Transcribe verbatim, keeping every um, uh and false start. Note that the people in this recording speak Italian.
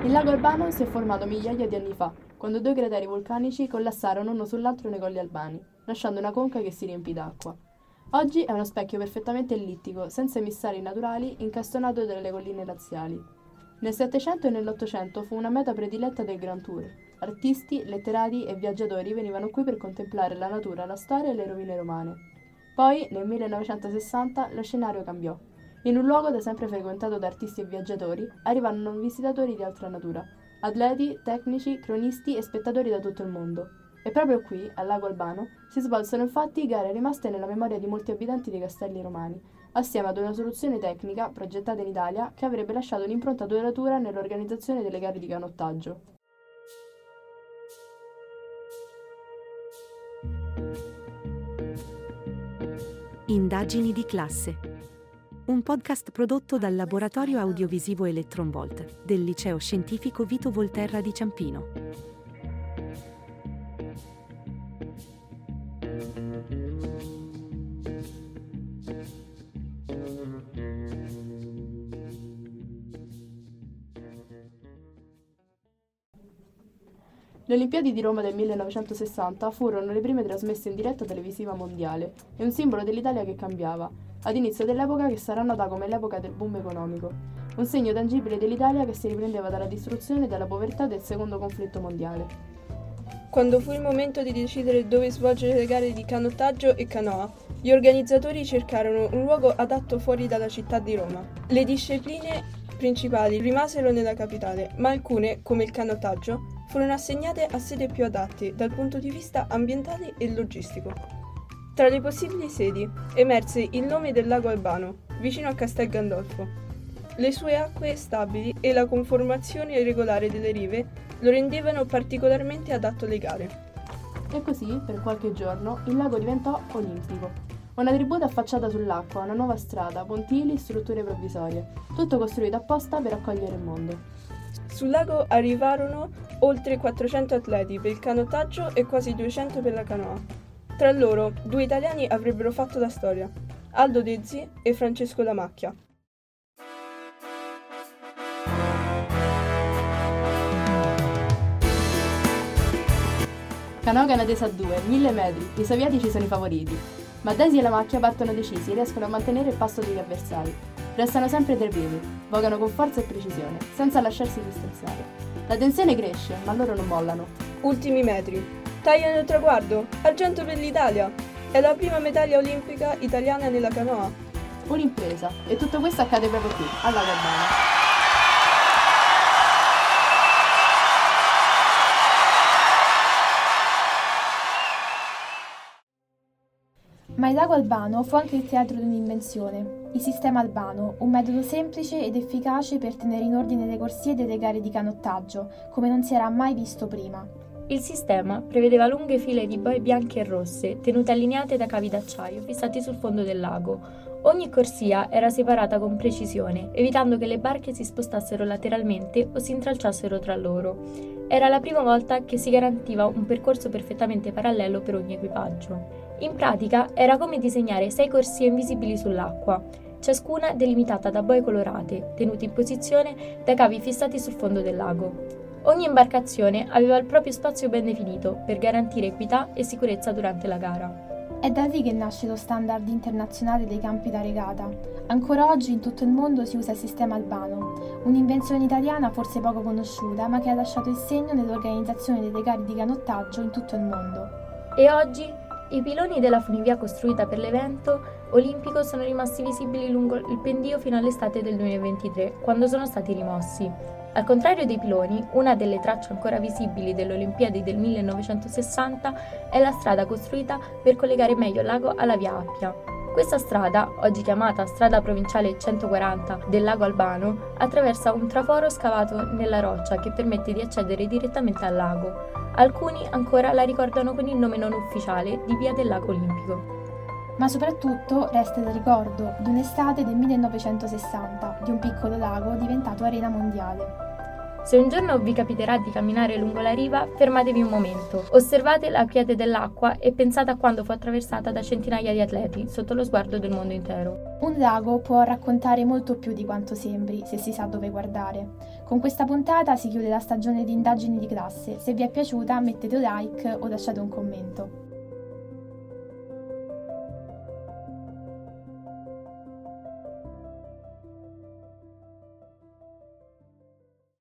Il lago Albano si è formato migliaia di anni fa, quando due crateri vulcanici collassarono uno sull'altro nei colli albani, lasciando una conca che si riempì d'acqua. Oggi è uno specchio perfettamente ellittico, senza emissari naturali, incastonato dalle colline laziali. Nel Settecento e nell'Ottocento fu una meta prediletta del Grand Tour. Artisti, letterati e viaggiatori venivano qui per contemplare la natura, la storia e le rovine romane. Poi, nel millenovecentosessanta, lo scenario cambiò. In un luogo da sempre frequentato da artisti e viaggiatori, arrivarono visitatori di altra natura, atleti, tecnici, cronisti e spettatori da tutto il mondo. E proprio qui, al lago Albano, si svolsero infatti gare rimaste nella memoria di molti abitanti dei castelli romani, assieme ad una soluzione tecnica, progettata in Italia, che avrebbe lasciato un'impronta duratura nell'organizzazione delle gare di canottaggio. Indagini di classe. Un podcast prodotto dal Laboratorio Audiovisivo Electronvolt del Liceo Scientifico Vito Volterra di Ciampino. Le Olimpiadi di Roma del millenovecentosessanta furono le prime trasmesse in diretta televisiva mondiale e un simbolo dell'Italia che cambiava, ad inizio dell'epoca che sarà nota come l'epoca del boom economico, un segno tangibile dell'Italia che si riprendeva dalla distruzione e dalla povertà del secondo conflitto mondiale. Quando fu il momento di decidere dove svolgere le gare di canottaggio e canoa, gli organizzatori cercarono un luogo adatto fuori dalla città di Roma. Le discipline principali rimasero nella capitale, ma alcune, come il canottaggio, furono assegnate a sedi più adatte dal punto di vista ambientale e logistico. Tra le possibili sedi emerse il nome del lago Albano, vicino a Castel Gandolfo. Le sue acque stabili e la conformazione regolare delle rive lo rendevano particolarmente adatto alle gare. E così, per qualche giorno, il lago diventò olimpico. Una tribuna affacciata sull'acqua, una nuova strada, pontili, strutture provvisorie, tutto costruito apposta per accogliere il mondo. Sul lago arrivarono oltre quattrocento atleti per il canottaggio e quasi duecento per la canoa. Tra loro, due italiani avrebbero fatto la storia, Aldo Dezzi e Francesco Lamacchia. Canoa canadese a due, mille metri, i sovietici sono i favoriti, ma Desi e Lamacchia partono decisi e riescono a mantenere il passo degli avversari. Restano sempre tra i primi, vogano con forza e precisione, senza lasciarsi distanziare. La tensione cresce, ma loro non mollano. Ultimi metri. Tagliano il traguardo. Argento per l'Italia. È la prima medaglia olimpica italiana nella canoa. Un'impresa. E tutto questo accade proprio qui, al lago Albano. Ma il lago Albano fu anche il teatro di un'invenzione, il sistema Albano, un metodo semplice ed efficace per tenere in ordine le corsie delle gare di canottaggio, come non si era mai visto prima. Il sistema prevedeva lunghe file di boie bianche e rosse, tenute allineate da cavi d'acciaio fissati sul fondo del lago. Ogni corsia era separata con precisione, evitando che le barche si spostassero lateralmente o si intralciassero tra loro. Era la prima volta che si garantiva un percorso perfettamente parallelo per ogni equipaggio. In pratica era come disegnare sei corsie invisibili sull'acqua, ciascuna delimitata da boie colorate, tenute in posizione da cavi fissati sul fondo del lago. Ogni imbarcazione aveva il proprio spazio ben definito per garantire equità e sicurezza durante la gara. È da lì che nasce lo standard internazionale dei campi da regata. Ancora oggi in tutto il mondo si usa il sistema Albano, un'invenzione italiana forse poco conosciuta, ma che ha lasciato il segno nell'organizzazione delle gare di canottaggio in tutto il mondo. E oggi i piloni della funivia costruita per l'evento olimpico sono rimasti visibili lungo il pendio fino all'estate del duemilaventitré, quando sono stati rimossi. Al contrario dei piloni, una delle tracce ancora visibili delle Olimpiadi del millenovecentosessanta è la strada costruita per collegare meglio il lago alla via Appia. Questa strada, oggi chiamata Strada Provinciale centoquaranta del lago Albano, attraversa un traforo scavato nella roccia che permette di accedere direttamente al lago. Alcuni ancora la ricordano con il nome non ufficiale di Via del Lago Olimpico. Ma soprattutto resta il ricordo di un'estate del millenovecentosessanta, di un piccolo lago diventato arena mondiale. Se un giorno vi capiterà di camminare lungo la riva, fermatevi un momento, osservate la quiete dell'acqua e pensate a quando fu attraversata da centinaia di atleti sotto lo sguardo del mondo intero. Un lago può raccontare molto più di quanto sembri, se si sa dove guardare. Con questa puntata si chiude la stagione di Indagini di classe. Se vi è piaciuta mettete un like o lasciate un commento.